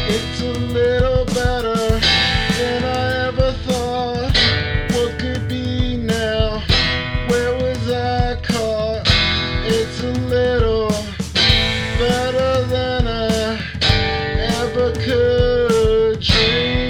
It's a little better than I ever thought. What could be now? Where was I caught? It's a little better than I ever could dream.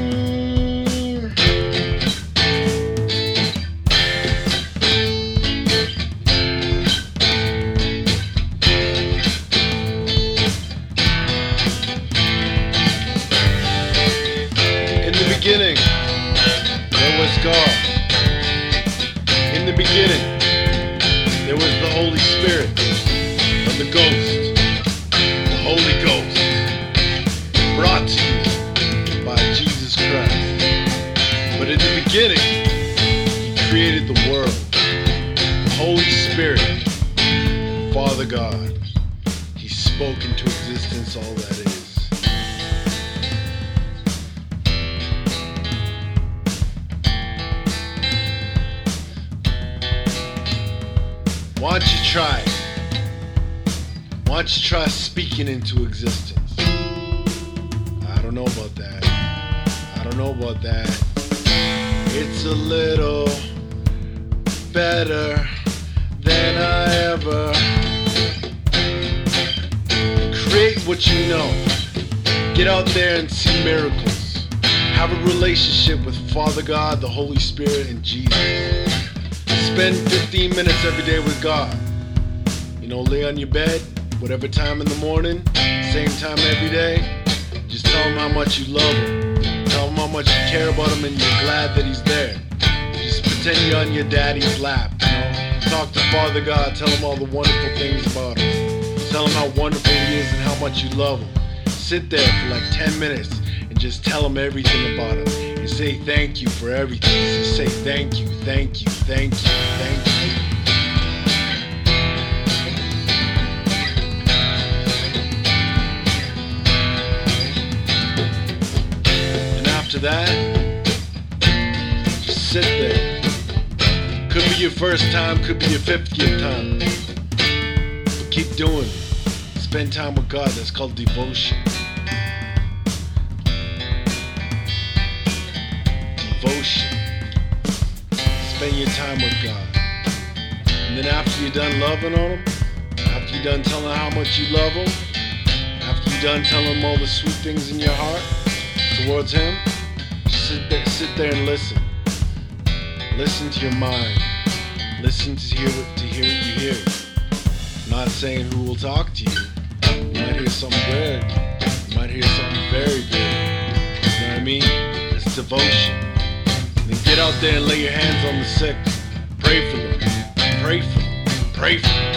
Beginning, there was God. In the beginning, there was the Holy Spirit, or the Ghost, the Holy Ghost, brought to you by Jesus Christ. But in the beginning, He created the world, the Holy Spirit, Father God. He spoke into existence all that is. Why don't you try it? Why don't you try speaking into existence? I don't know about that. I don't know about that. It's a little better than I ever. Create what you know. Get out there and see miracles. Have a relationship with Father God, the Holy Spirit, and Jesus. Spend 15 minutes every day with God. You know, lay on your bed, whatever time in the morning, same time every day. Just tell Him how much you love Him. Tell Him how much you care about Him and you're glad that He's there. Just pretend you're on your daddy's lap, you know. Talk to Father God, tell Him all the wonderful things about Him. Tell Him how wonderful He is and how much you love Him. Sit there for like 10 minutes and just tell Him everything about Him. You say thank you for everything. You say thank you, thank you, thank you, thank you. And after that, just sit there. Could be your first time, could be your 50th time. But keep doing it. Spend time with God. That's called devotion. Devotion. Spend your time with God. And then after you're done loving on Him, after you're done telling Him how much you love Him, after you're done telling Him all the sweet things in your heart towards Him, sit there and listen. Listen to your mind. Listen to hear what you hear. I'm not saying who will talk to you. You might hear something good. You might hear something very good. You know what I mean? It's devotion. Then get out there and lay your hands on the sick. Pray for them. Pray for them. Pray for them.